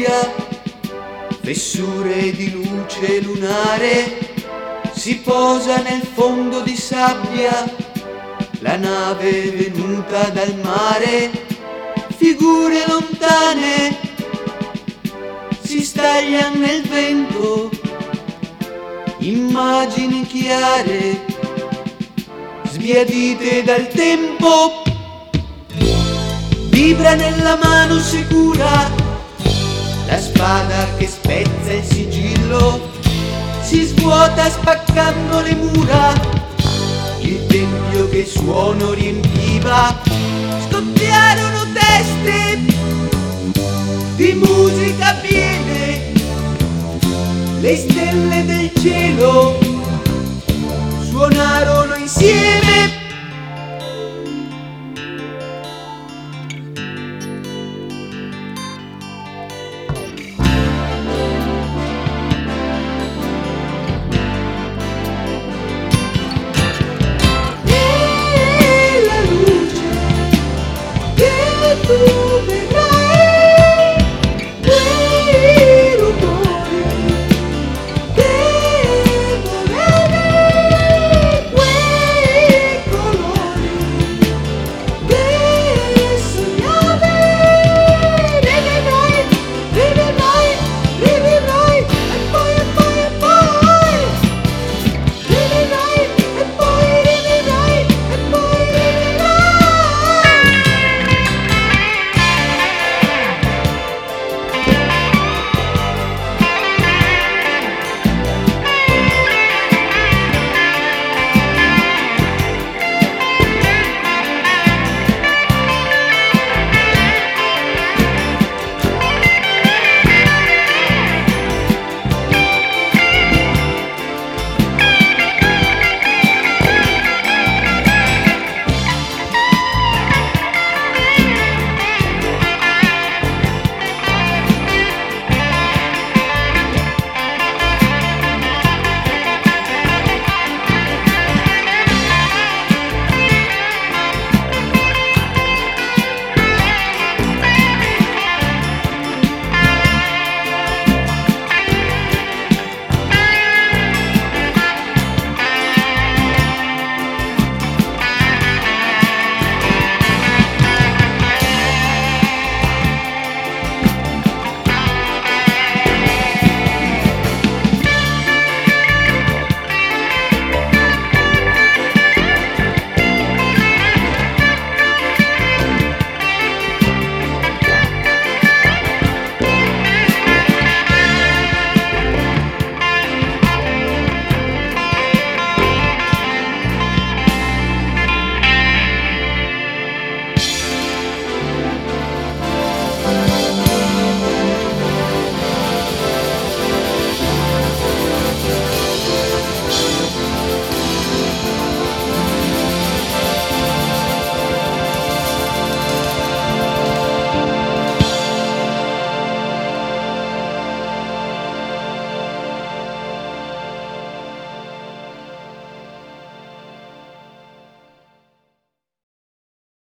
nebbia, fessure di luce lunare, si posa nel fondo di sabbia la nave venuta dal mare, figure lontane si stagliano nel vento, immagini chiare sbiadite dal tempo. Vibra nella mano sicura la spada che spezza il sigillo, si svuota spaccando le mura, il tempio che suono riempiva. Scoppiarono teste di musica piene, le stelle del cielo suonarono insieme.